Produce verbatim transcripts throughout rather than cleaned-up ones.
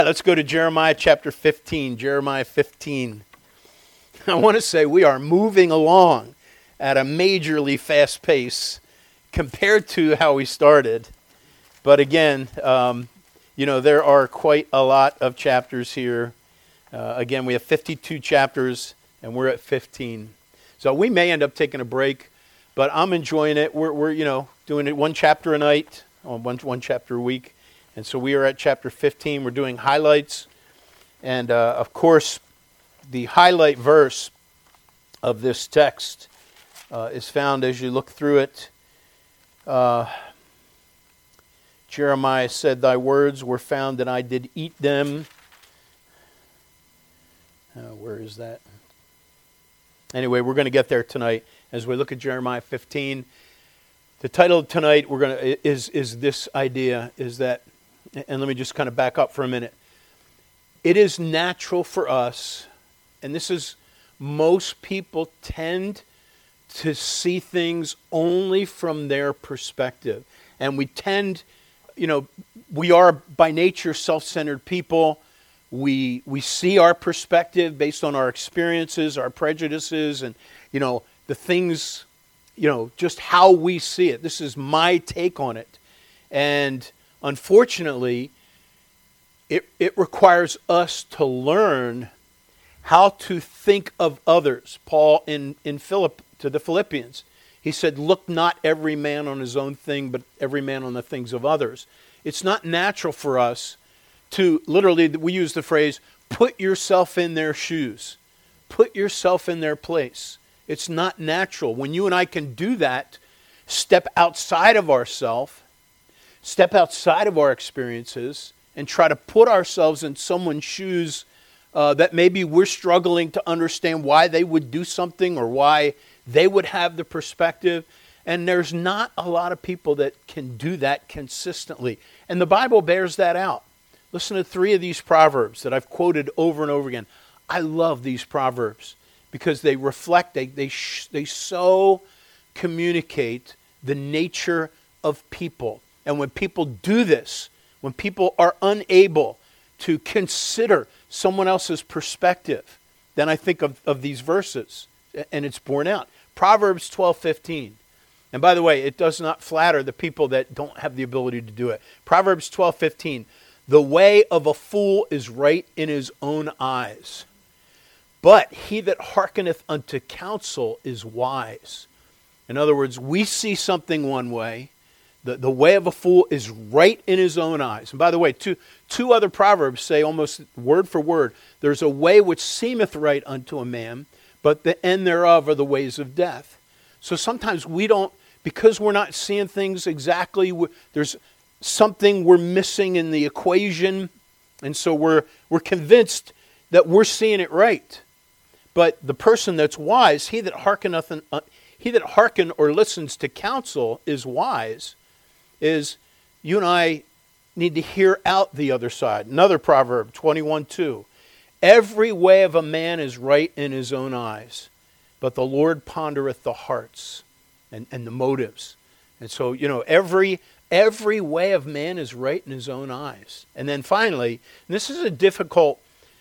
Let's go to Jeremiah chapter fifteen. Jeremiah fifteen. I want to say we are moving along at a majorly fast pace compared to how we started. But again, um, you know, there are quite a lot of chapters here. Uh, again, we have fifty-two chapters, and we're at fifteen. So we may end up taking a break, but I'm enjoying it. We're, we're you know, doing it one chapter a night, or one, one chapter a week. And so we are at chapter fifteen. We're doing highlights. And, uh, of course, the highlight verse of this text uh, is found as you look through it. Uh, Jeremiah said, "Thy words were found, and I did eat them." Uh, where is that? Anyway, we're going to get there tonight as we look at Jeremiah fifteen. The title tonight we're going to is is this idea is that, and let me just kind of back up for a minute. It is natural for us, and this is most people tend to see things only from their perspective, and we tend. You know, we are by nature self-centered people. We we see our perspective based on our experiences, our prejudices, and, you know, the things, you know, just how we see it. This is my take on it. And unfortunately, it it requires us to learn how to think of others. Paul in, in Philip to the Philippians, he said, "Look not every man on his own thing, but every man on the things of others." It's not natural for us to, literally, we use the phrase, put yourself in their shoes. Put yourself in their place. It's not natural. When you and I can do that, step outside of ourselves, step outside of our experiences, and try to put ourselves in someone's shoes uh, that maybe we're struggling to understand why they would do something or why they would have the perspective. And there's not a lot of people that can do that consistently. And the Bible bears that out. Listen to three of these proverbs that I've quoted over and over again. I love these proverbs because they reflect, they they sh- they so communicate the nature of people. And when people do this, when people are unable to consider someone else's perspective, then I think of, of these verses, and it's borne out. Proverbs twelve fifteen. And by the way, it does not flatter the people that don't have the ability to do it. Proverbs twelve fifteen. "The way of a fool is right in his own eyes, but he that hearkeneth unto counsel is wise." In other words, we see something one way. The, the way of a fool is right in his own eyes. And by the way, two, two other proverbs say almost word for word, "There's a way which seemeth right unto a man, but the end thereof are the ways of death." So sometimes we don't, because we're not seeing things exactly, there's something we're missing in the equation, and so we're we're convinced that we're seeing it right. But the person that's wise, he that hearkeneth, uh, he that hearken or listens to counsel is wise, is you and I need to hear out the other side. Another proverb, twenty-one two. "Every way of a man is right in his own eyes, but the Lord pondereth the hearts," and, and the motives. And so, you know, every every way of man is right in his own eyes. And then finally, and this is a difficult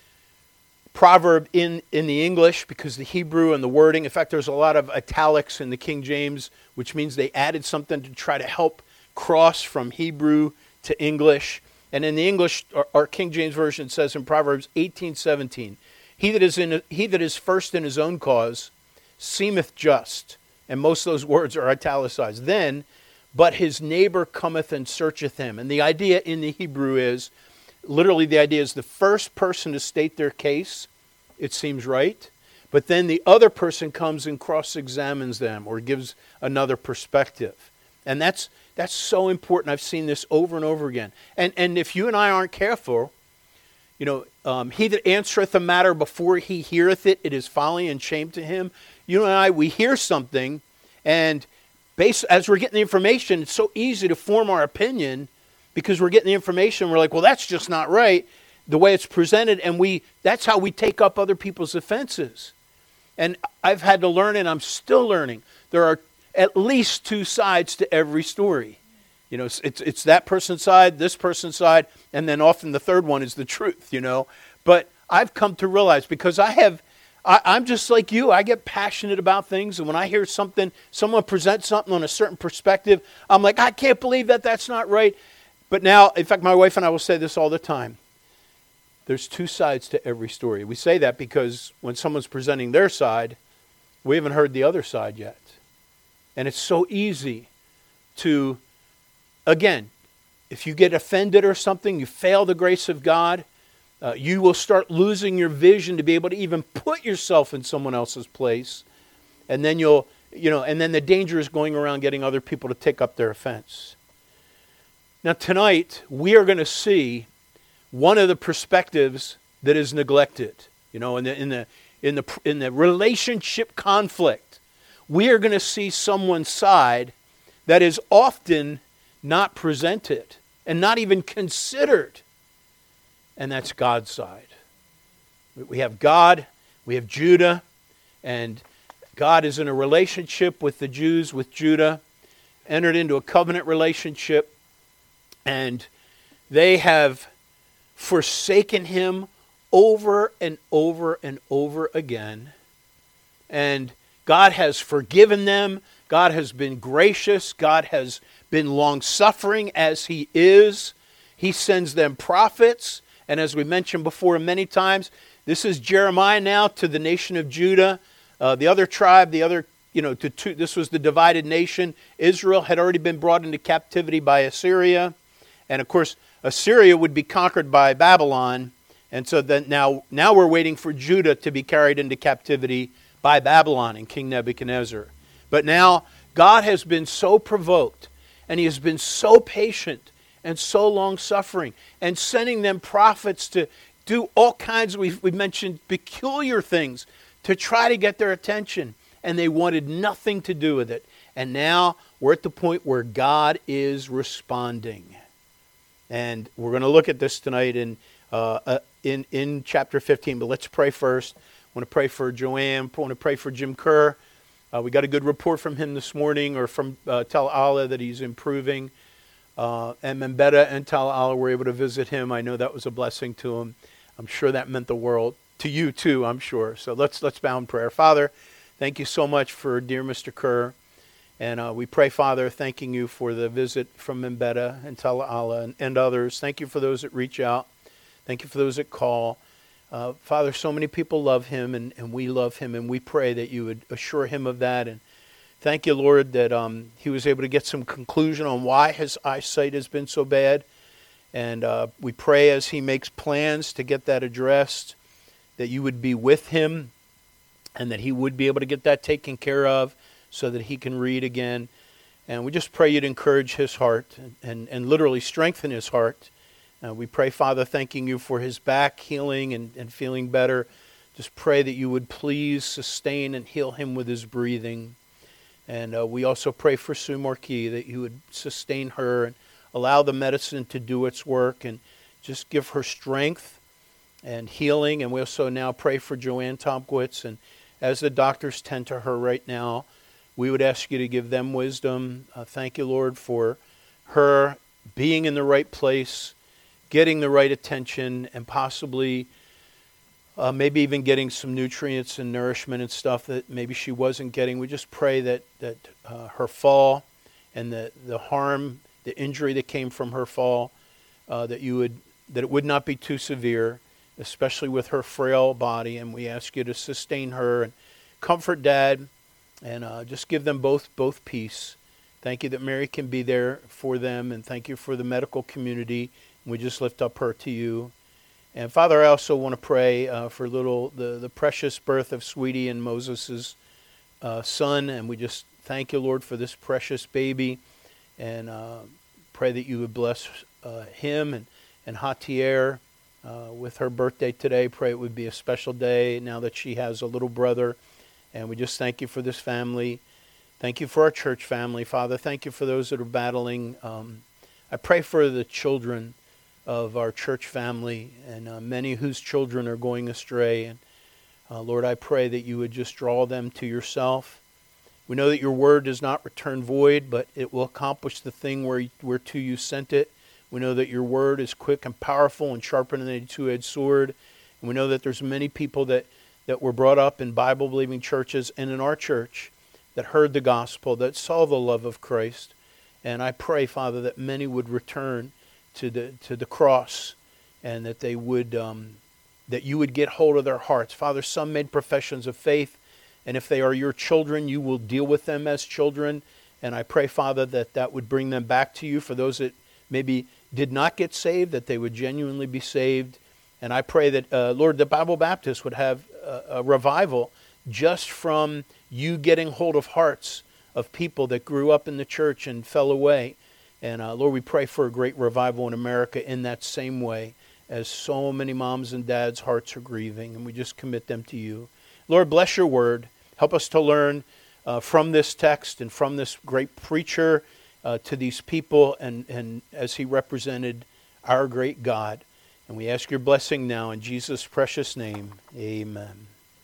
proverb in, in the English because the Hebrew and the wording, in fact, there's a lot of italics in the King James, which means they added something to try to help cross from Hebrew to English. And in the English, our, our King James Version says in Proverbs eighteen seventeen, he that is in he that is first in his own cause seemeth just. And most of those words are italicized. Then, but his neighbor cometh and searcheth him. And the idea in the Hebrew is, literally the idea is the first person to state their case, it seems right. But then the other person comes and cross-examines them or gives another perspective. And that's that's so important. I've seen this over and over again. And and if you and I aren't careful, you know, um, he that answereth a matter before he heareth it, it is folly and shame to him. You and I, we hear something, and based, as we're getting the information, it's so easy to form our opinion because we're getting the information. We're like, well, that's just not right, the way it's presented, and we that's how we take up other people's offenses. And I've had to learn, and I'm still learning, there are at least two sides to every story. You know, it's, it's it's that person's side, this person's side, and then often the third one is the truth, you know. But I've come to realize, because I have, I, I'm just like you, I get passionate about things, and when I hear something, someone present something on a certain perspective, I'm like, I can't believe that that's not right. But now, in fact, my wife and I will say this all the time. There's two sides to every story. We say that because when someone's presenting their side, we haven't heard the other side yet. And it's so easy to, again, if you get offended or something, you fail the grace of God, uh, you will start losing your vision to be able to even put yourself in someone else's place. And then you'll, you know, and then the danger is going around getting other people to take up their offense. Now tonight, we are going to see one of the perspectives that is neglected, you know, in the in the in the in the relationship conflict. We are going to see someone's side that is often not presented and not even considered, and that's God's side. We have God, we have Judah, and God is in a relationship with the Jews, with Judah, entered into a covenant relationship, and they have forsaken him over and over and over again. And God has forgiven them. God has been gracious. God has been long-suffering as he is. He sends them prophets. And as we mentioned before many times, this is Jeremiah now to the nation of Judah. Uh, the other tribe, the other, you know, to two, this was the divided nation. Israel had already been brought into captivity by Assyria. And of course, Assyria would be conquered by Babylon, and so then now, now we're waiting for Judah to be carried into captivity by Babylon and King Nebuchadnezzar. But now God has been so provoked, and he has been so patient and so long-suffering, and sending them prophets to do all kinds, we've, we've mentioned peculiar things, to try to get their attention, and they wanted nothing to do with it. And now we're at the point where God is responding. And we're going to look at this tonight in uh, uh, in in chapter fifteen. But let's pray first. I want to pray for Joanne. I want to pray for Jim Kerr. Uh, we got a good report from him this morning, or from uh, Tel Allah, that he's improving. Uh, and Membeda and Tel Allah were able to visit him. I know that was a blessing to him. I'm sure that meant the world to you too, I'm sure. So let's let's bow in prayer. Father, thank you so much for dear Mister Kerr. And uh, we pray, Father, thanking you for the visit from Membeda and Tel Allah and, and others. Thank you for those that reach out. Thank you for those that call. Uh, Father, so many people love him, and, and we love him, and we pray that you would assure him of that. And thank you, Lord, that um, he was able to get some conclusion on why his eyesight has been so bad. And uh, we pray as he makes plans to get that addressed, that you would be with him, and that he would be able to get that taken care of, so that he can read again. And we just pray you'd encourage his heart and, and, and literally strengthen his heart. Uh, we pray, Father, thanking you for his back healing and, and feeling better. Just pray that you would please sustain and heal him with his breathing. And uh, we also pray for Sue Marquis, that you would sustain her and allow the medicine to do its work and just give her strength and healing. And we also now pray for Joanne Tomkowitz. And as the doctors tend to her right now, we would ask you to give them wisdom. Uh, thank you, Lord, for her being in the right place, getting the right attention, and possibly uh, maybe even getting some nutrients and nourishment and stuff that maybe she wasn't getting. We just pray that, that uh, her fall and the, the harm, the injury that came from her fall, uh, that you would that it would not be too severe, especially with her frail body. And we ask you to sustain her and comfort Dad. And uh, just give them both both peace. Thank you that Mary can be there for them, and thank you for the medical community. We just lift up her to you. And Father, I also want to pray uh, for little the, the precious birth of Sweetie and Moses' uh, son, and we just thank you, Lord, for this precious baby, and uh, pray that you would bless uh, him and, and Hatier uh, with her birthday today. Pray it would be a special day now that she has a little brother. And we just thank you for this family. Thank you for our church family, Father. Thank you for those that are battling. Um, I pray for the children of our church family, and uh, many whose children are going astray. And uh, Lord, I pray that you would just draw them to yourself. We know that your word does not return void, but it will accomplish the thing where, whereto you sent it. We know that your word is quick and powerful and sharper than a two-edged sword. And we know that there's many people that, that were brought up in Bible-believing churches and in our church that heard the gospel, that saw the love of Christ. And I pray, Father, that many would return to the to the cross, and that they would um, that you would get hold of their hearts. Father, some made professions of faith, and if they are your children, you will deal with them as children. And I pray, Father, that that would bring them back to you. For those that maybe did not get saved, that they would genuinely be saved. And I pray that, uh, Lord, the Bible Baptist would have a, a revival just from you getting hold of hearts of people that grew up in the church and fell away. And uh, Lord, we pray for a great revival in America in that same way, as so many moms and dads' hearts are grieving, and we just commit them to you. Lord, bless your word. Help us to learn uh, from this text and from this great preacher uh, to these people, and, and as he represented our great God. And we ask your blessing now in Jesus' precious name. Amen.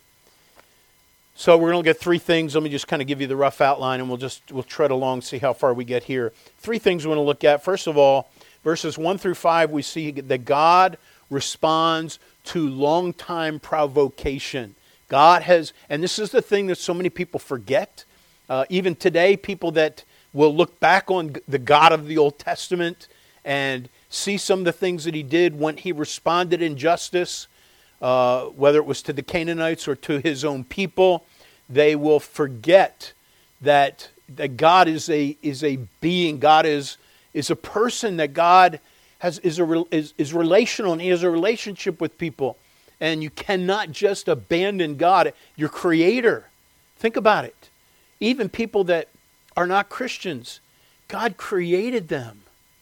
So we're going to get three things. Let me just kind of give you the rough outline, and we'll just we'll tread along, see how far we get here. Three things we want to look at. First of all, verses one through five, we see that God responds to long-time provocation. God has, and this is the thing that so many people forget. Uh, even today, people that will look back on the God of the Old Testament and see some of the things that he did when he responded in justice, uh, whether it was to the Canaanites or to his own people, they will forget that that God is a is a being. God is is a person. That God has is a is, is relational, and he has a relationship with people. And you cannot just abandon God, your Creator. Think about it. Even people that are not Christians, God created them,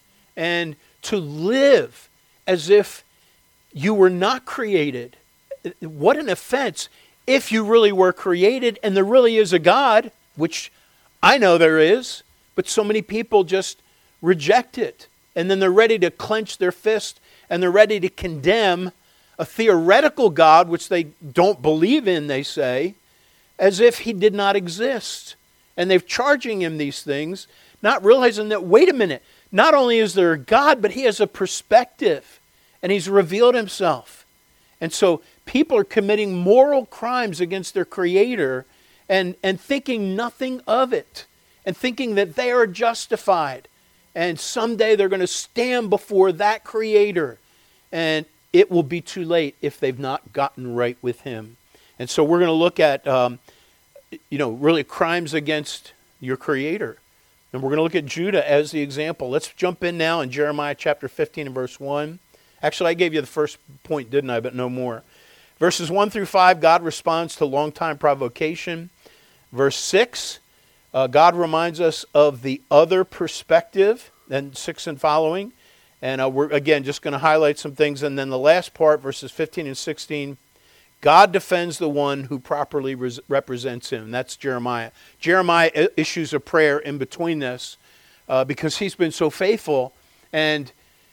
and to live as if you were not created, what an offense. If you really were created and there really is a God, which I know there is, but so many people just reject it. And then they're ready to clench their fist and they're ready to condemn a theoretical God, which they don't believe in, they say, as if he did not exist. And they're charging him these things, not realizing that, wait a minute, not only is there a God, but he has a perspective and he's revealed himself. And so people are committing moral crimes against their Creator and, and thinking nothing of it, and thinking that they are justified. And someday they're going to stand before that Creator, and it will be too late if they've not gotten right with him. And so we're going to look at, um, you know, really crimes against your Creator. And we're going to look at Judah as the example. Let's jump in now in Jeremiah chapter fifteen and verse one. Actually, I gave you the first point, didn't I? But no more. Verses one through five, God responds to long-time provocation. Verse six, uh, God reminds us of the other perspective, and six and following. And uh, we're, again, just going to highlight some things. And then the last part, verses fifteen and sixteen, God defends the one who properly res- represents him. That's Jeremiah. Jeremiah I- issues a prayer in between this uh, because he's been so faithful. And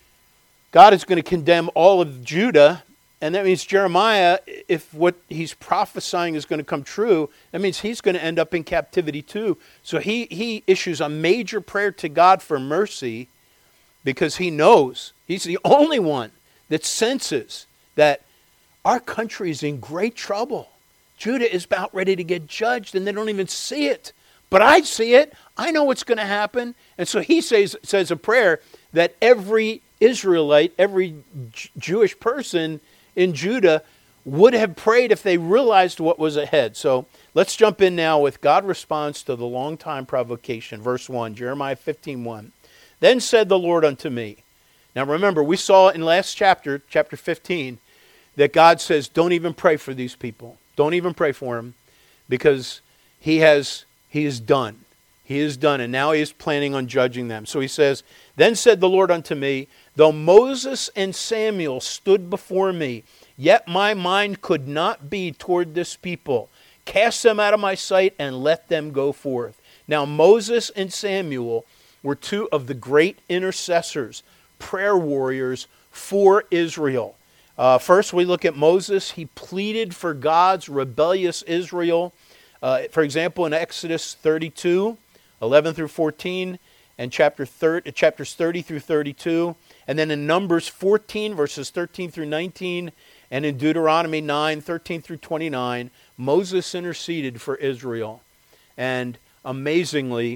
God is going to condemn all of Judah. And that means Jeremiah, if what he's prophesying is going to come true, that means he's going to end up in captivity too. So he, he issues a major prayer to God for mercy, because he knows, he's the only one that senses that our country is in great trouble. Judah is about ready to get judged, and they don't even see it. But I see it. I know what's going to happen. And so he says, says a prayer that every Israelite, every J- Jewish person in Judah would have prayed if they realized what was ahead. So let's jump in now with God responds to the long time provocation. Verse one, Jeremiah fifteen one. Then said the Lord unto me. Now remember, we saw in last chapter, chapter fifteen, that God says, don't even pray for these people. Don't even pray for them, because he has, he is done. He is done, and now he is planning on judging them. So he says, then said the Lord unto me, though Moses and Samuel stood before me, yet my mind could not be toward this people. Cast them out of my sight and let them go forth. Now Moses and Samuel were two of the great intercessors, prayer warriors for Israel. Uh, first, we look at Moses. He pleaded for God's rebellious Israel Uh, for example, in Exodus thirty-two, eleven through fourteen, and chapter thirty, chapters thirty through thirty-two, and then in Numbers fourteen, verses thirteen through nineteen, and in Deuteronomy nine, thirteen through twenty-nine, Moses interceded for Israel. And amazingly,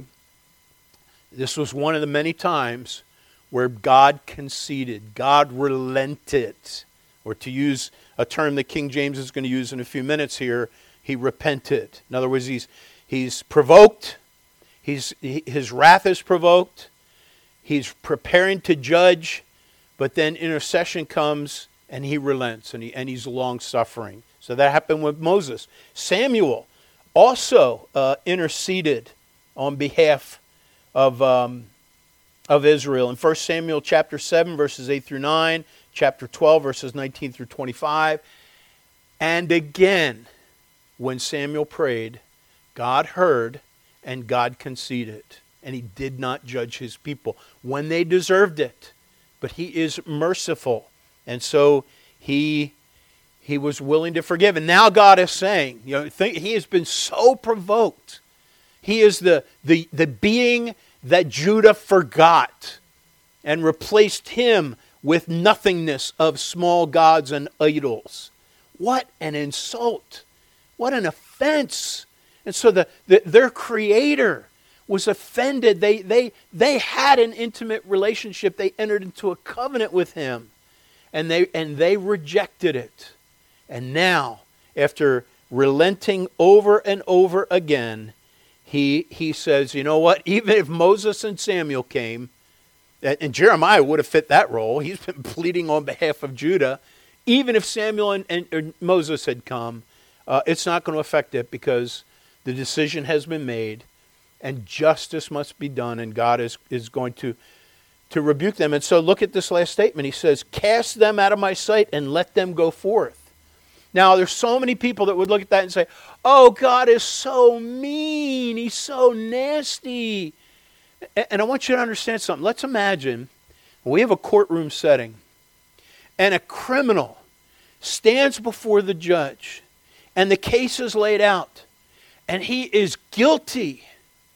this was one of the many times where God conceded, God relented, or to use a term that King James is going to use in a few minutes here, he repented. In other words, he's he's provoked, he's he, his wrath is provoked, he's preparing to judge, but then intercession comes and he relents, and he and he's long-suffering. So that happened with Moses. Samuel also uh, interceded on behalf of um, of Israel. In First Samuel chapter seven, verses eight through nine, chapter twelve, verses nineteen through twenty-five. And again, when Samuel prayed, God heard and God conceded. And he did not judge his people when they deserved it. But he is merciful. And so he he was willing to forgive. And now God is saying, you know, think, he has been so provoked. He is the, the, the being that Judah forgot and replaced him with nothingness of small gods and idols. What an insult. What an offense. And so the, the their creator was offended. They, they, they had an intimate relationship. They entered into a covenant with him. And they, and they rejected it. And now, after relenting over and over again, He he says, you know what, even if Moses and Samuel came, and Jeremiah would have fit that role, he's been pleading on behalf of Judah, even if Samuel and, and or Moses had come, uh, it's not going to affect it because the decision has been made and justice must be done, and God is, is going to, to rebuke them. And so look at this last statement. He says, cast them out of my sight and let them go forth. Now, there's so many people that would look at that and say, oh, God is so mean. He's so nasty. And I want you to understand something. Let's imagine we have a courtroom setting and a criminal stands before the judge and the case is laid out and he is guilty.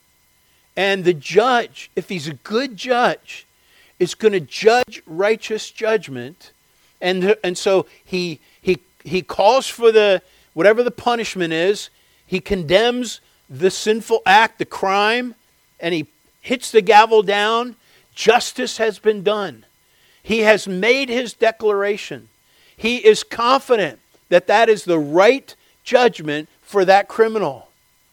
And the judge, if he's a good judge, is going to judge righteous judgment. And, and so he he He calls for the, whatever the punishment is, he condemns the sinful act, the crime, and he hits the gavel down. Justice has been done. He has made his declaration. He is confident that that is the right judgment for that criminal.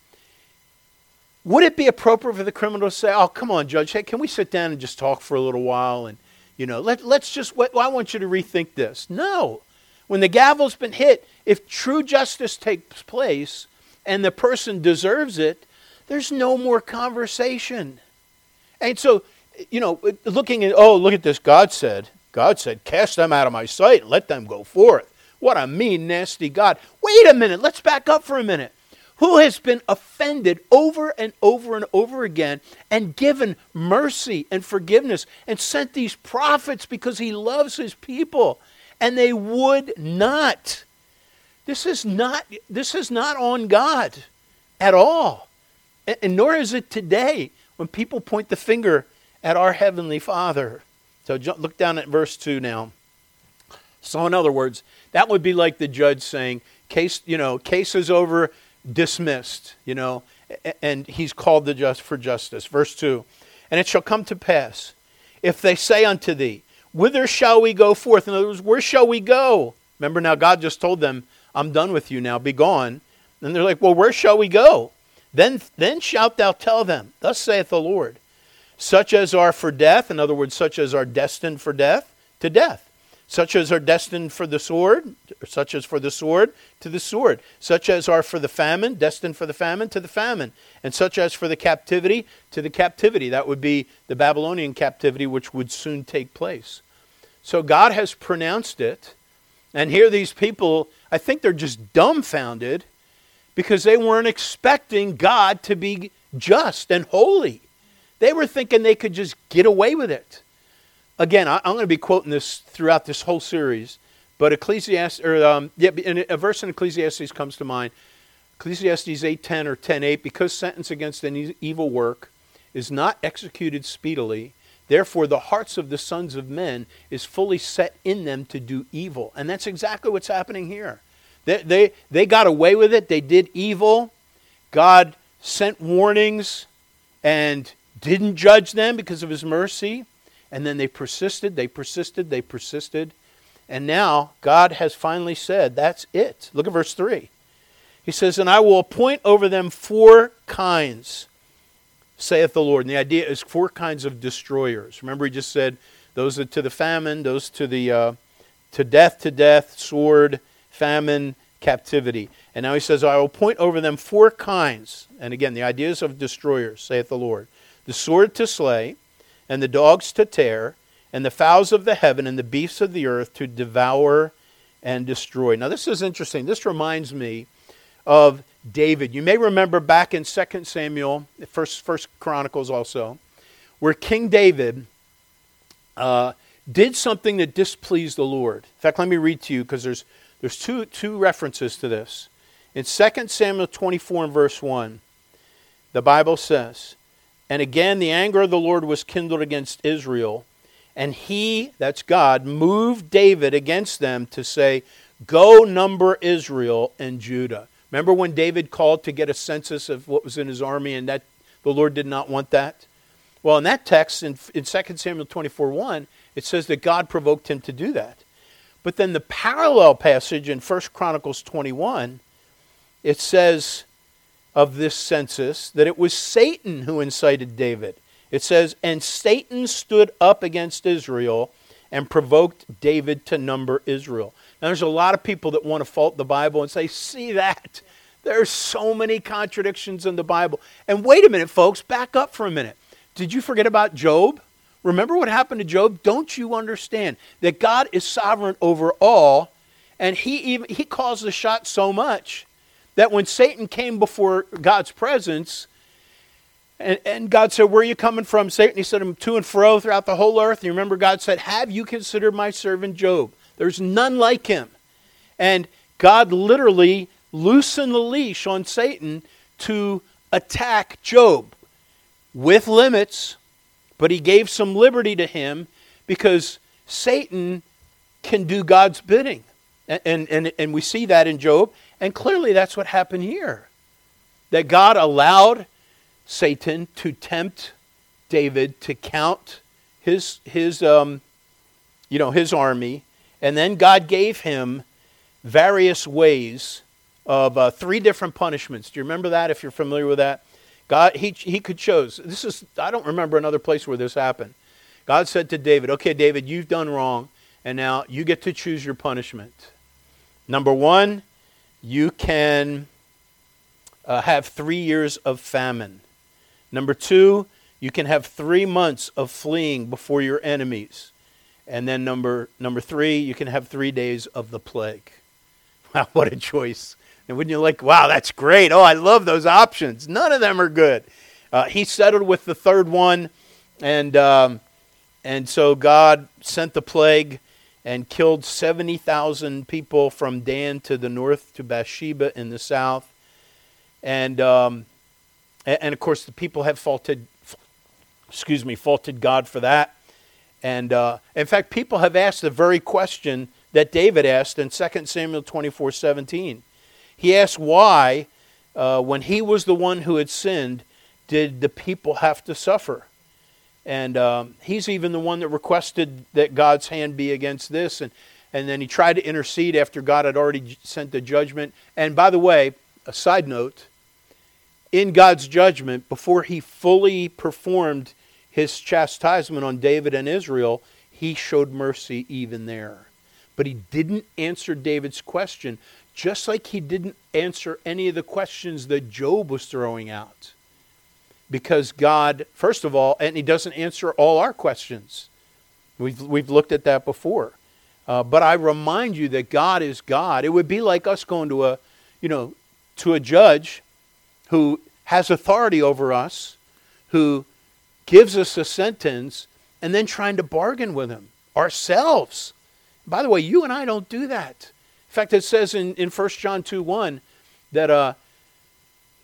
Would it be appropriate for the criminal to say, oh, come on, Judge, hey, can we sit down and just talk for a little while? And, you know, let, let's just, I want you to rethink this. No. When the gavel's been hit, if true justice takes place and the person deserves it, there's no more conversation. And so, you know, looking at, oh, look at this, God said, God said, cast them out of my sight and let them go forth. What a mean, nasty God. Wait a minute, let's back up for a minute. Who has been offended over and over and over again and given mercy and forgiveness and sent these prophets because he loves his people? And they would not. This is not, this is not on God at all. And, and nor is it today when people point the finger at our Heavenly Father. So look down at verse two now. So in other words, that would be like the judge saying, case, you know, case is over, dismissed, you know, and he's called the just for justice. Verse two, and it shall come to pass, if they say unto thee, whither shall we go forth? In other words, where shall we go? Remember now, God just told them, I'm done with you now, be gone. And they're like, well, where shall we go? Then, then shalt thou tell them, thus saith the Lord, such as are for death, in other words, such as are destined for death, to death. Such as are destined for the sword, such as for the sword, to the sword. Such as are for the famine, destined for the famine, to the famine. And such as for the captivity, to the captivity. That would be the Babylonian captivity, which would soon take place. So God has pronounced it. And here these people, I think they're just dumbfounded because they weren't expecting God to be just and holy. They were thinking they could just get away with it. Again, I'm going to be quoting this throughout this whole series, but Ecclesiastes, or um, yeah, a verse in Ecclesiastes comes to mind. Ecclesiastes eight ten or ten eight, because sentence against an e- evil work is not executed speedily, therefore the hearts of the sons of men is fully set in them to do evil. And that's exactly what's happening here. They, they, they got away with it. They did evil. God sent warnings and didn't judge them because of his mercy. And then they persisted, they persisted, they persisted. And now God has finally said, that's it. Look at verse three. He says, and I will appoint over them four kinds, saith the Lord. And the idea is four kinds of destroyers. Remember he just said, those are to the famine, those to the uh, to death, to death, sword, famine, captivity. And now he says, I will appoint over them four kinds. And again, the ideas of destroyers, saith the Lord. The sword to slay, and the dogs to tear, and the fowls of the heaven, and the beasts of the earth to devour and destroy. Now this is interesting. This reminds me of David. You may remember back in Second Samuel, First, First Chronicles also, where King David uh, did something that displeased the Lord. In fact, let me read to you, because there's there's two, two references to this. In Second Samuel twenty-four and verse one, the Bible says, and again the anger of the Lord was kindled against Israel, and he, that's God, moved David against them to say, go number Israel and Judah. Remember when David called to get a census of what was in his army, and that the Lord did not want that? Well, in that text, in, in Second Samuel twenty-four one, it says that God provoked him to do that. But then the parallel passage in First Chronicles twenty-one, it says of this census that it was Satan who incited David. It says, and Satan stood up against Israel and provoked David to number Israel. Now, there's a lot of people that want to fault the Bible and say, see that? There's so many contradictions in the Bible. And wait a minute, folks, back up for a minute. Did you forget about Job? Remember what happened to Job? Don't you understand that God is sovereign over all, and he even he calls the shot so much that when Satan came before God's presence, and, and God said, where are you coming from, Satan? He said, I'm to and fro throughout the whole earth. And you remember God said, have you considered my servant Job? There's none like him. And God literally loosened the leash on Satan to attack Job with limits, but he gave some liberty to him because Satan can do God's bidding. And, and, and, and we see that in Job. And clearly that's what happened here. That God allowed Satan to tempt David to count his, his, um, you know, his army. And then God gave him various ways of uh, three different punishments. Do you remember that, if you're familiar with that? God, he, he could choose. This is, I don't remember another place where this happened. God said to David, okay, David, you've done wrong, and now you get to choose your punishment. Number one, you can uh, have three years of famine. Number two, you can have three months of fleeing before your enemies. And then number number three, you can have three days of the plague. Wow, what a choice. And wouldn't you like, wow, that's great. Oh, I love those options. None of them are good. Uh, he settled with the third one. And, um, and so God sent the plague and killed seventy thousand people from Dan to the north to Bathsheba in the south. And, um, and, and of course, the people have faulted, excuse me, faulted God for that. And uh, in fact, people have asked the very question that David asked in Second Samuel twenty-four seventeen. He asked why, uh, when he was the one who had sinned, did the people have to suffer? And um, he's even the one that requested that God's hand be against this. And, and then he tried to intercede after God had already sent the judgment. And by the way, a side note, in God's judgment, before he fully performed his chastisement on David and Israel, he showed mercy even there. But he didn't answer David's question, just like he didn't answer any of the questions that Job was throwing out. Because God, first of all, and he doesn't answer all our questions. We've, we've looked at that before. Uh, but I remind you that God is God. It would be like us going to a, you know, to a judge who has authority over us, who gives us a sentence, and then trying to bargain with him ourselves. By the way, you and I don't do that. In fact, it says in, in First John two one that uh,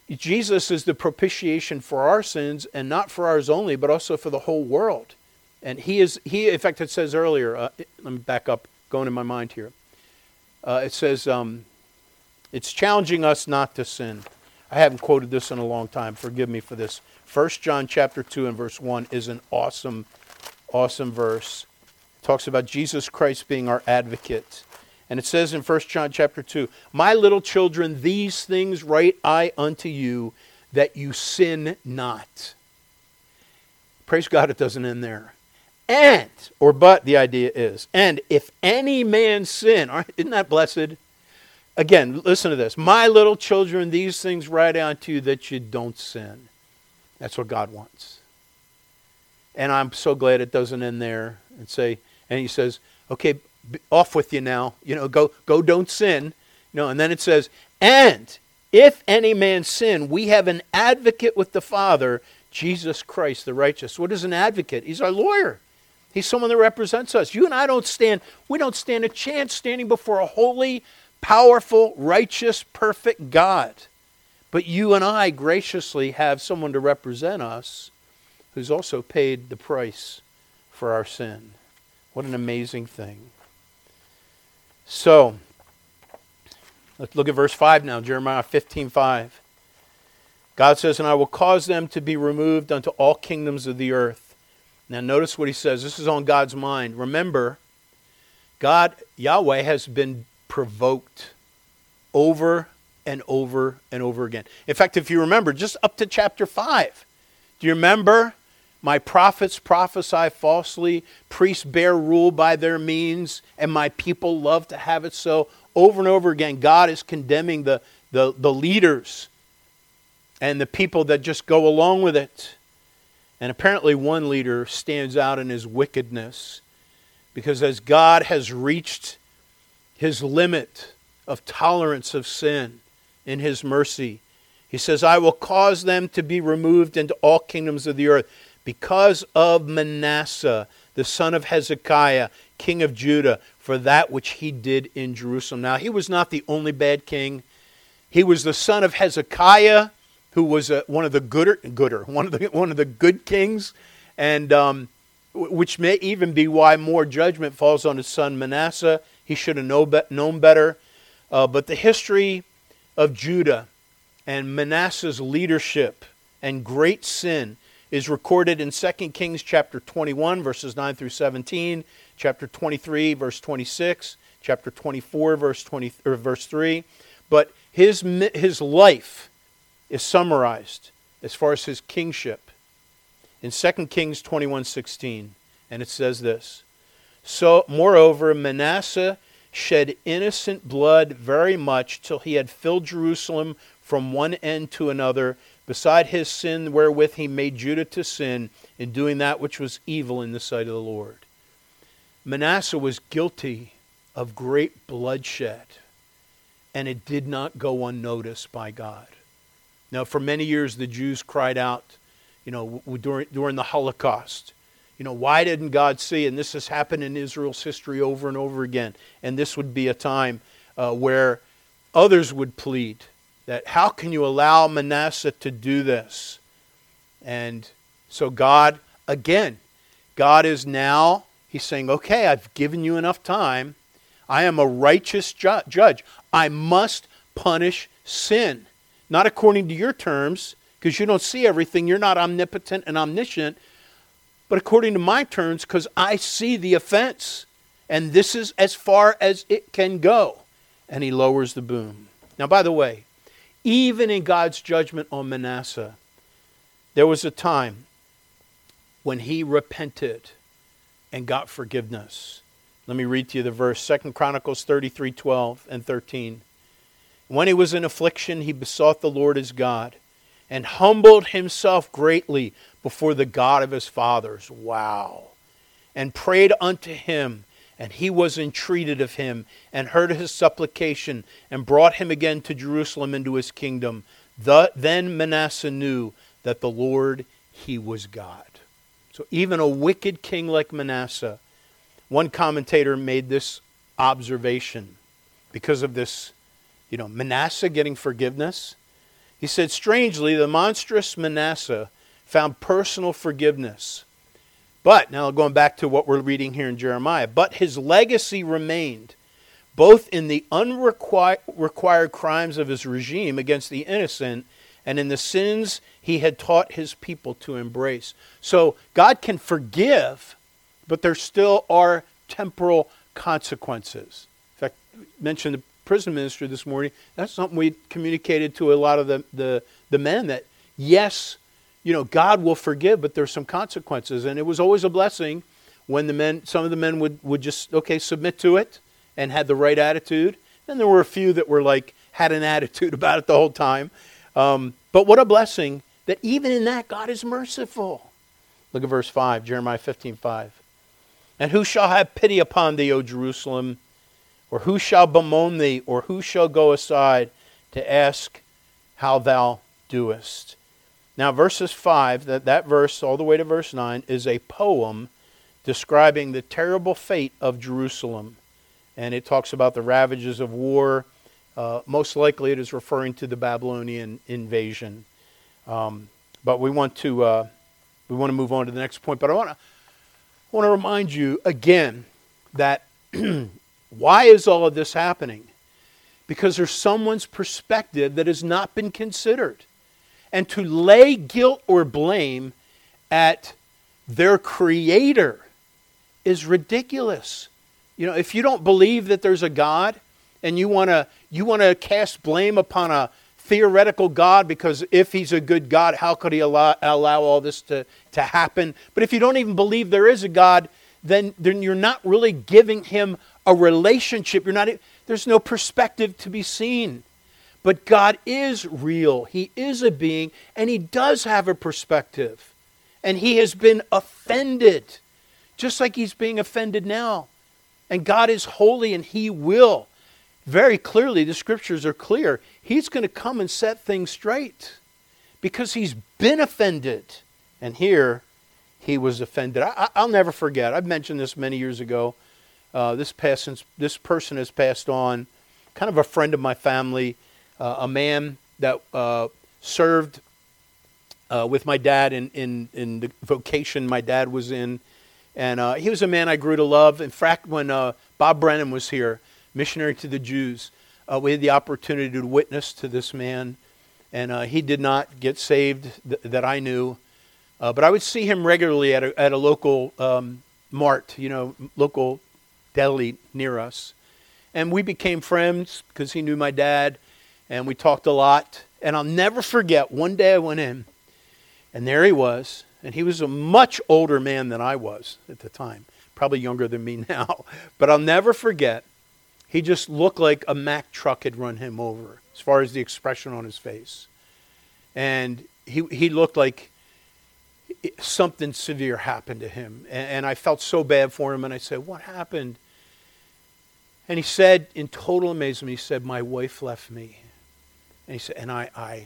Jesus is the propitiation for our sins, and not for ours only, but also for the whole world. And he is, he, in fact, it says earlier, uh, let me back up, going in my mind here. Uh, it says, um, it's challenging us not to sin. I haven't quoted this in a long time. Forgive me for this. First John chapter two and verse one is an awesome, awesome verse. It talks about Jesus Christ being our advocate. And it says in First John chapter two, "My little children, these things write I unto you, that you sin not." Praise God, it doesn't end there. And, or but the idea is, and if any man sin, isn't that blessed? Again, listen to this. "My little children, these things write I unto you, that you don't sin." That's what God wants. And I'm so glad it doesn't end there and say, and he says, okay, off with you now. You know, go, go, don't sin. You know, and then it says, "And if any man sin, we have an advocate with the Father, Jesus Christ the righteous." What is an advocate? He's our lawyer. He's someone that represents us. You and I don't stand, we don't stand a chance standing before a holy, powerful, righteous, perfect God. But you and I graciously have someone to represent us who's also paid the price for our sin. What an amazing thing. So, let's look at verse five now, Jeremiah fifteen five. God says, "And I will cause them to be removed unto all kingdoms of the earth." Now notice what he says. This is on God's mind. Remember, God, Yahweh, has been provoked over and over and over again. In fact, if you remember, just up to chapter five, do you remember? "My prophets prophesy falsely, priests bear rule by their means, and my people love to have it so." Over and over again, God is condemning the, the, the leaders and the people that just go along with it. And apparently one leader stands out in his wickedness, because as God has reached his limit of tolerance of sin in his mercy, he says, "I will cause them to be removed into all kingdoms of the earth, because of Manasseh, the son of Hezekiah, king of Judah, for that which he did in Jerusalem." Now, he was not the only bad king. He was the son of Hezekiah, who was a, one of the gooder, gooder, one of the one of the good kings, and um, which may even be why more judgment falls on his son Manasseh. He should have know, known better. Uh, but the history of Judah and Manasseh's leadership and great sin is recorded in Second Kings chapter twenty-one, verses nine through seventeen, chapter twenty-three, verse twenty-six, chapter twenty-four, verse twenty, or verse three. But his his life is summarized as far as his kingship in Second Kings twenty-one sixteen, and it says this: "So, moreover, Manasseh shed innocent blood very much, till he had filled Jerusalem from one end to another, beside his sin wherewith he made Judah to sin, in doing that which was evil in the sight of the Lord." Manasseh was guilty of great bloodshed, and it did not go unnoticed by God. Now, for many years, the Jews cried out, you know, during, during the Holocaust, you know, why didn't God see? And this has happened in Israel's history over and over again. And this would be a time uh, where others would plead that, how can you allow Manasseh to do this? And so God, again, God is now, he's saying, okay, I've given you enough time. I am a righteous ju- judge. I must punish sin. Not according to your terms, because you don't see everything. You're not omnipotent and omniscient. But according to my terms, because I see the offense. And this is as far as it can go. And he lowers the boom. Now, by the way, even in God's judgment on Manasseh, there was a time when he repented and got forgiveness. Let me read to you the verse, Second Chronicles thirty-three, twelve and thirteen. "When he was in affliction, he besought the Lord his God, and humbled himself greatly before the God of his fathers." Wow. "And prayed unto him, and he was entreated of him, and heard his supplication, and brought him again to Jerusalem into his kingdom. The, then Manasseh knew that the Lord, he was God." So even a wicked king like Manasseh, one commentator made this observation because of this, you know, Manasseh getting forgiveness. He said, strangely, the monstrous Manasseh found personal forgiveness. But, now going back to what we're reading here in Jeremiah, but his legacy remained, both in the unrequired crimes of his regime against the innocent and in the sins he had taught his people to embrace. So God can forgive, but there still are temporal consequences. In fact, I mentioned the prison ministry this morning. That's something we communicated to a lot of the, the, the men, that yes, you know, God will forgive, but there's some consequences. And it was always a blessing when the men, some of the men would, would just, okay, submit to it and had the right attitude. And there were a few that were like, had an attitude about it the whole time. Um, but what a blessing that even in that God is merciful. Look at verse five, Jeremiah fifteen five. And who shall have pity upon thee, O Jerusalem? Or who shall bemoan thee? Or who shall go aside to ask how thou doest? Now verses five, that, that verse all the way to verse nine, is a poem describing the terrible fate of Jerusalem. And it talks about the ravages of war. Uh, most likely it is referring to the Babylonian invasion. Um, but we want to uh, we want to move on to the next point. But I want to I want to remind you again that why is all of this happening? Because there's someone's perspective that has not been considered. And to lay guilt or blame at their creator is ridiculous. You know, if you don't believe that there's a God and you want to you want to cast blame upon a theoretical God because if he's a good God, how could he allow, allow all this to, to happen? But if you don't even believe there is a God, then, then you're not really giving him a relationship. You're not. There's no perspective to be seen. But God is real. He is a being, and he does have a perspective. And he has been offended, just like he's being offended now. And God is holy, and he will. Very clearly, the scriptures are clear. He's going to come and set things straight because he's been offended. And here, he was offended. I, I'll never forget. I've mentioned this many years ago. Uh, this, past, this person has passed on, kind of a friend of my family, uh, a man that uh, served uh, with my dad in, in, in the vocation my dad was in. And uh, he was a man I grew to love. In fact, when uh, Bob Brennan was here, missionary to the Jews, uh, we had the opportunity to witness to this man. And uh, he did not get saved th- that I knew. Uh, but I would see him regularly at a, at a local um, mart, you know, local deli near us. And we became friends because he knew my dad. And we talked a lot. And I'll never forget, one day I went in, and there he was. And he was a much older man than I was at the time. Probably younger than me now. But I'll never forget, he just looked like a Mack truck had run him over, as far as the expression on his face. And he he looked like something severe happened to him. And, and I felt so bad for him. And I said, what happened? And he said, in total amazement, he said, my wife left me. And he said, and I I,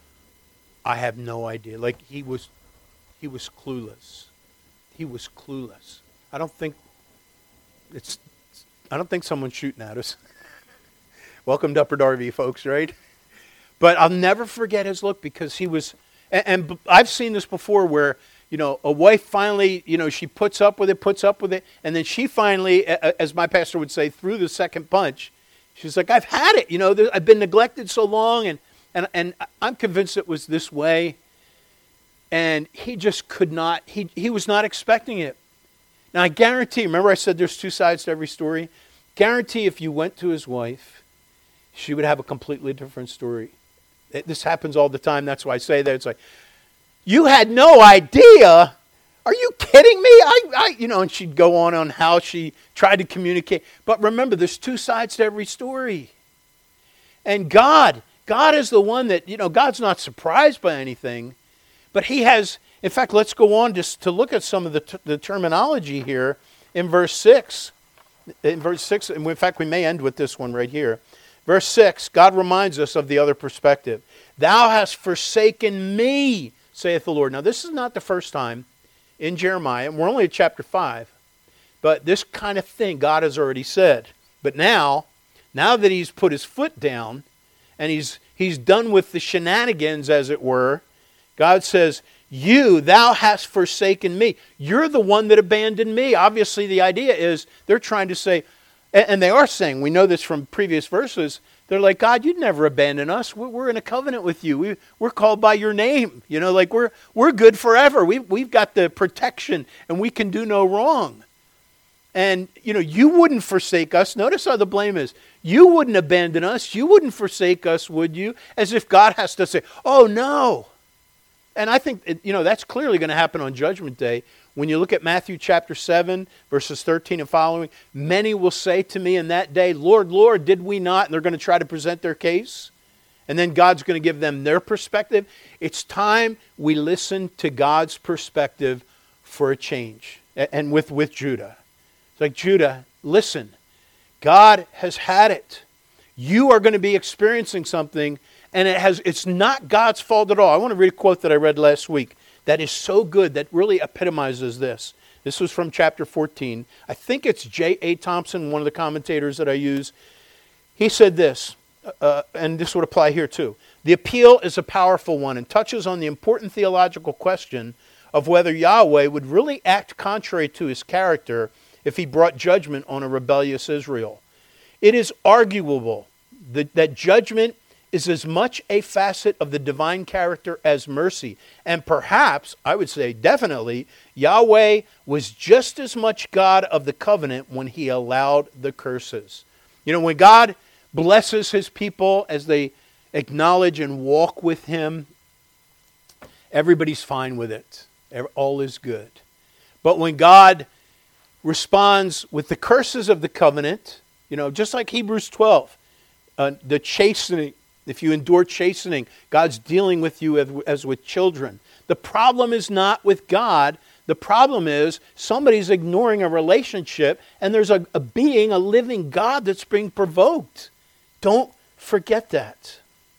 I have no idea. Like he was... He was clueless. He was clueless. I don't think it's. I don't think someone's shooting at us. Welcome to Upper Darby, folks. Right? But I'll never forget his look because he was. And, and I've seen this before, where you know a wife finally, you know, she puts up with it, puts up with it, and then she finally, as my pastor would say, threw the second punch. She's like, "I've had it. You know, I've been neglected so long, and and and I'm convinced it was this way." And he just could not, he, he was not expecting it. Now I guarantee, remember I said there's two sides to every story? Guarantee if you went to his wife, she would have a completely different story. It, this happens all the time, that's why I say that. It's like, you had no idea? Are you kidding me? I, I, you know, and she'd go on on how she tried to communicate. But remember, there's two sides to every story. And God, God is the one that, you know, God's not surprised by anything. But he has, in fact, let's go on just to look at some of the, t- the terminology here in verse six. In verse six, and in fact, we may end with this one right here. Verse six, God reminds us of the other perspective. Thou hast forsaken me, saith the Lord. Now, this is not the first time in Jeremiah, and we're only at chapter five, but this kind of thing God has already said. But now, now that he's put his foot down, and he's he's done with the shenanigans, as it were. God says, you, thou hast forsaken me. You're the one that abandoned me. Obviously, the idea is they're trying to say, and they are saying, we know this from previous verses, they're like, God, you'd never abandon us. We're in a covenant with you. We, we're called by your name. You know, like we're we're good forever. We've, we've got the protection and we can do no wrong. And, you know, you wouldn't forsake us. Notice how the blame is. You wouldn't abandon us. You wouldn't forsake us, would you? As if God has to say, oh, no. And I think, you know, that's clearly going to happen on Judgment Day. When you look at Matthew chapter seven, verses thirteen and following, many will say to me in that day, Lord, Lord, did we not? And they're going to try to present their case. And then God's going to give them their perspective. It's time we listen to God's perspective for a change. And with, with Judah. It's like, Judah, listen. God has had it. You are going to be experiencing something, and it has, it's not God's fault at all. I want to read a quote that I read last week. That is so good, that really epitomizes this. This was from chapter fourteen. I think it's J A Thompson, one of the commentators that I use. He said this, uh, and this would apply here too. The appeal is a powerful one and touches on the important theological question of whether Yahweh would really act contrary to his character if he brought judgment on a rebellious Israel. It is arguable that, that judgment is as much a facet of the divine character as mercy. And perhaps, I would say definitely, Yahweh was just as much God of the covenant when he allowed the curses. You know, when God blesses his people as they acknowledge and walk with him, everybody's fine with it. All is good. But when God responds with the curses of the covenant, you know, just like Hebrews twelve, uh, the chastening, if you endure chastening, God's dealing with you as, as with children. The problem is not with God. The problem is somebody's ignoring a relationship, and there's a, a being, a living God that's being provoked. Don't forget that.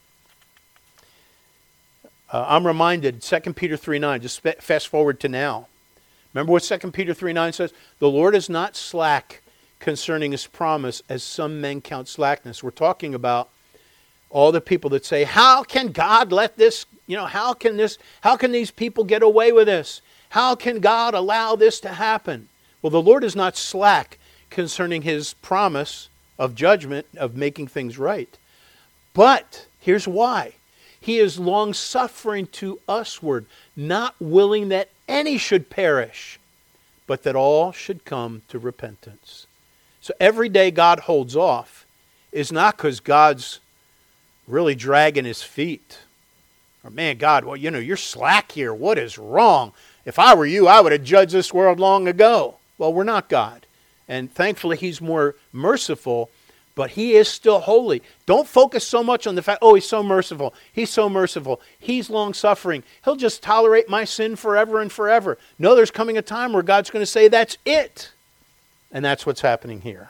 Uh, I'm reminded, Second Peter three nine, just fast forward to now. Remember what Second Peter three nine says? The Lord is not slack concerning his promise, as some men count slackness. We're talking about all the people that say, how can God let this, you know, how can this, how can these people get away with this? How can God allow this to happen? Well, the Lord is not slack concerning his promise of judgment, of making things right. But here's why. He is long-suffering to usward, not willing that any should perish, but that all should come to repentance. So every day God holds off is not because God's really dragging his feet. Or, man, God, well, you know, you're slack here. What is wrong? If I were you, I would have judged this world long ago. Well, we're not God. And thankfully, he's more merciful, but he is still holy. Don't focus so much on the fact, oh, he's so merciful. He's so merciful. He's long-suffering. He'll just tolerate my sin forever and forever. No, there's coming a time where God's going to say, that's it. And that's what's happening here.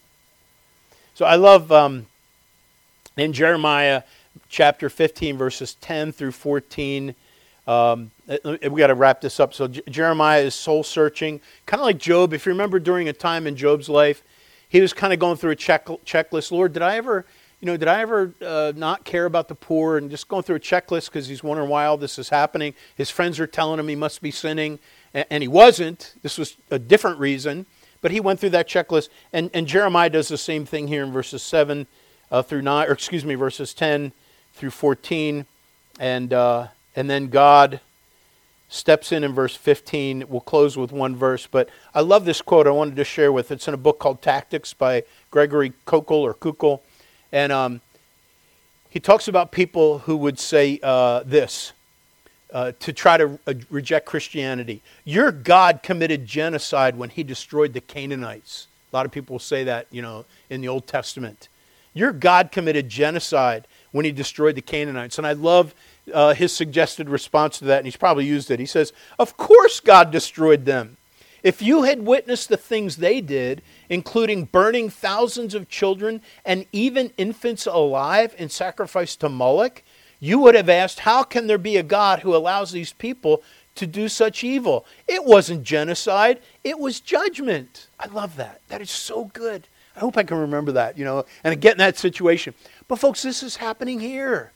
So I love... Um, In Jeremiah chapter fifteen, verses ten through fourteen, um, we got to wrap this up. So J- Jeremiah is soul searching, kind of like Job. If you remember, during a time in Job's life, he was kind of going through a check checklist. Lord, did I ever, you know, did I ever uh, not care about the poor? And just going through a checklist because he's wondering why all this is happening. His friends are telling him he must be sinning, and, and he wasn't. This was a different reason, but he went through that checklist. And, and Jeremiah does the same thing here in verses seven. Uh, through nine, or excuse me, verses ten through fourteen, and uh, and then God steps in in verse fifteen. We'll close with one verse, but I love this quote. I wanted to share with. It's in a book called Tactics by Gregory Koukl or Koukl, and um, he talks about people who would say uh, this uh, to try to uh, reject Christianity. Your God committed genocide when he destroyed the Canaanites. A lot of people will say that, you know, in the Old Testament. Your God committed genocide when he destroyed the Canaanites. And I love uh, his suggested response to that, and he's probably used it. He says, of course God destroyed them. If you had witnessed the things they did, including burning thousands of children and even infants alive in sacrifice to Moloch, you would have asked, how can there be a God who allows these people to do such evil? It wasn't genocide, it was judgment. I love that. That is so good. I hope I can remember that, you know, and get in that situation. But folks, this is happening here.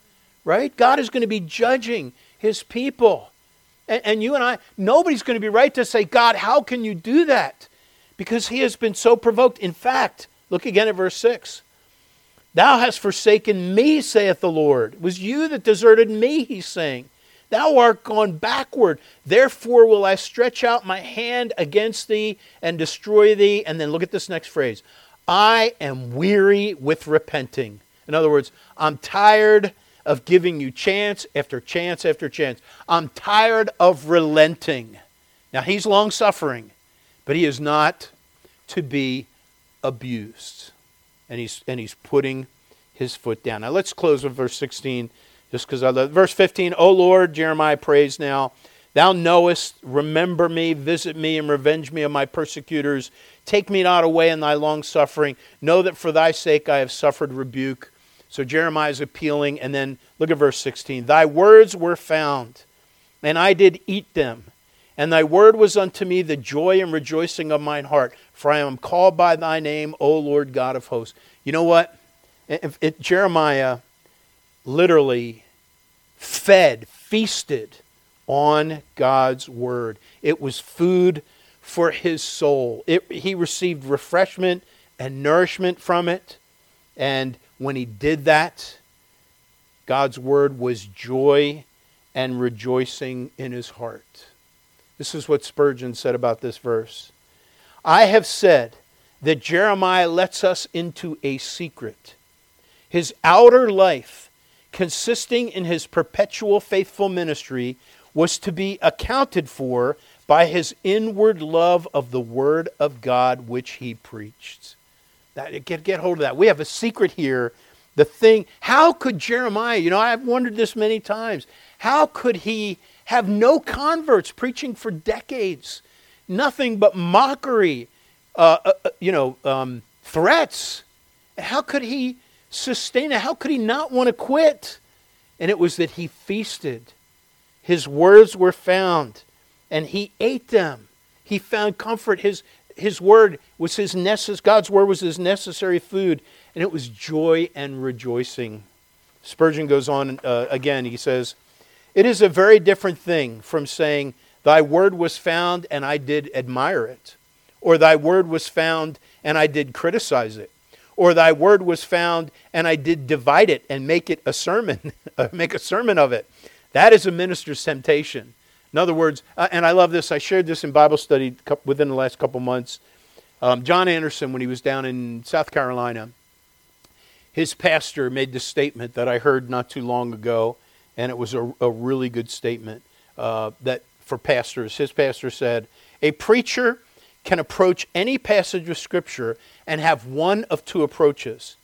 right? God is going to be judging his people. And, and you and I, nobody's going to be right to say, God, how can you do that? Because he has been so provoked. In fact, look again at verse six. Thou hast forsaken me, saith the Lord. It was you that deserted me, he's saying. Thou art gone backward. Therefore will I stretch out my hand against thee and destroy thee. And then look at this next phrase. I am weary with repenting. In other words, I'm tired of giving you chance after chance after chance. I'm tired of relenting. Now, he's long-suffering, but he is not to be abused. And he's and he's putting his foot down. Now, let's close with verse sixteen, just because I love it. Verse fifteen, O Lord, Jeremiah prays now, thou knowest, remember me, visit me, and revenge me of my persecutors. Take me not away in thy long-suffering. Know that for thy sake I have suffered rebuke. So Jeremiah is appealing, and then look at verse sixteen. Thy words were found, and I did eat them. And thy word was unto me the joy and rejoicing of mine heart. For I am called by thy name, O Lord God of hosts. You know what? It, it, Jeremiah literally fed, feasted on God's word. It was food for his soul. It, he received refreshment and nourishment from it. And when he did that, God's word was joy and rejoicing in his heart. This is what Spurgeon said about this verse. I have said that Jeremiah lets us into a secret. His outer life, consisting in his perpetual faithful ministry, was to be accounted for by his inward love of the word of God which he preached. That, get, get hold of that. We have a secret here. The thing, how could Jeremiah, you know, I've wondered this many times, how could he have no converts preaching for decades? Nothing but mockery, uh, uh, you know, um, threats. How could he sustain it? How could he not want to quit? And it was that he feasted. His words were found, and he ate them. He found comfort. His his word was his necess- God's word was his necessary food, and it was joy and rejoicing. Spurgeon goes on uh, again. He says, it is a very different thing from saying, thy word was found and I did admire it. Or thy word was found and I did criticize it. Or thy word was found and I did divide it and make it a sermon, make a sermon of it. That is a minister's temptation. In other words, uh, and I love this, I shared this in Bible study within the last couple months. Um, John Anderson, when he was down in South Carolina, his pastor made this statement that I heard not too long ago. And it was a, a really good statement uh, that for pastors. His pastor said, a preacher can approach any passage of Scripture and have one of two approaches.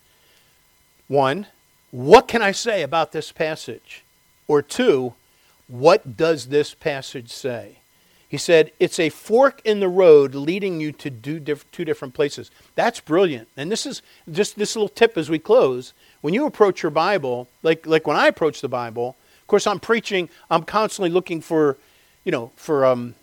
One, what can I say about this passage? Or two, what does this passage say? He said, it's a fork in the road leading you to do diff- two different places. That's brilliant. And this is just this little tip as we close. When you approach your Bible, like, like when I approach the Bible, of course, I'm preaching, I'm constantly looking for, you know, for um,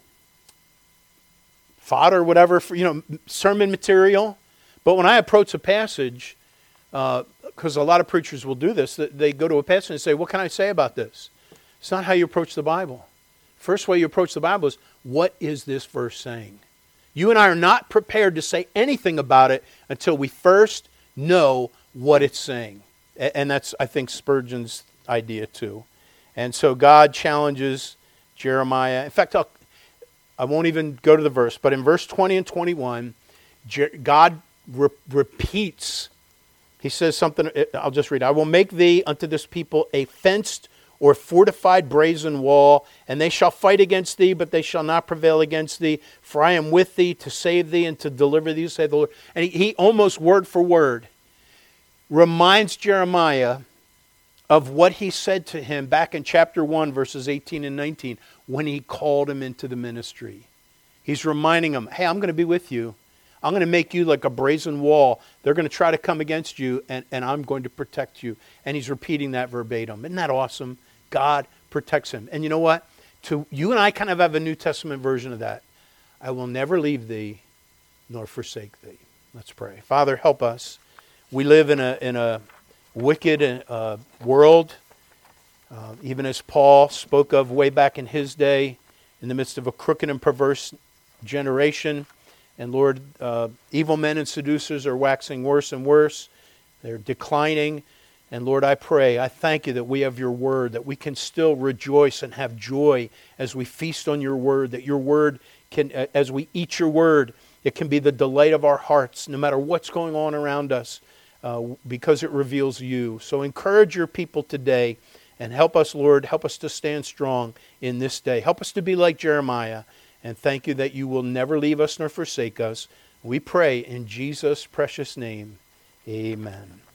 fodder or whatever, for, you know, sermon material. But when I approach a passage, because uh, a lot of preachers will do this, they go to a passage and say, what can I say about this? It's not how you approach the Bible. First way you approach the Bible is, what is this verse saying? You and I are not prepared to say anything about it until we first know what it's saying. And that's, I think, Spurgeon's idea too. And so God challenges Jeremiah. In fact, I'll, I won't even go to the verse, but in verse twenty and twenty-one, God re- repeats. He says something, I'll just read it. I will make thee unto this people a fenced or fortified brazen wall, and they shall fight against thee, but they shall not prevail against thee. For I am with thee to save thee and to deliver thee, saith the Lord. And he, he almost word for word reminds Jeremiah of what he said to him back in chapter one, verses eighteen and nineteen, when he called him into the ministry. He's reminding him, hey, I'm going to be with you. I'm going to make you like a brazen wall. They're going to try to come against you, and, and I'm going to protect you. And he's repeating that verbatim. Isn't that awesome? God protects him. And you know what? To you and I kind of have a New Testament version of that. I will never leave thee nor forsake thee. Let's pray. Father, help us. We live in a in a wicked uh, world. Uh, even as Paul spoke of way back in his day, in the midst of a crooked and perverse generation. And Lord, uh, evil men and seducers are waxing worse and worse. They're declining. And Lord, I pray, I thank you that we have your word, that we can still rejoice and have joy as we feast on your word, that your word can, as we eat your word, it can be the delight of our hearts, no matter what's going on around us, uh, because it reveals you. So encourage your people today and help us, Lord, help us to stand strong in this day. Help us to be like Jeremiah. And thank you that you will never leave us nor forsake us. We pray in Jesus' precious name. Amen.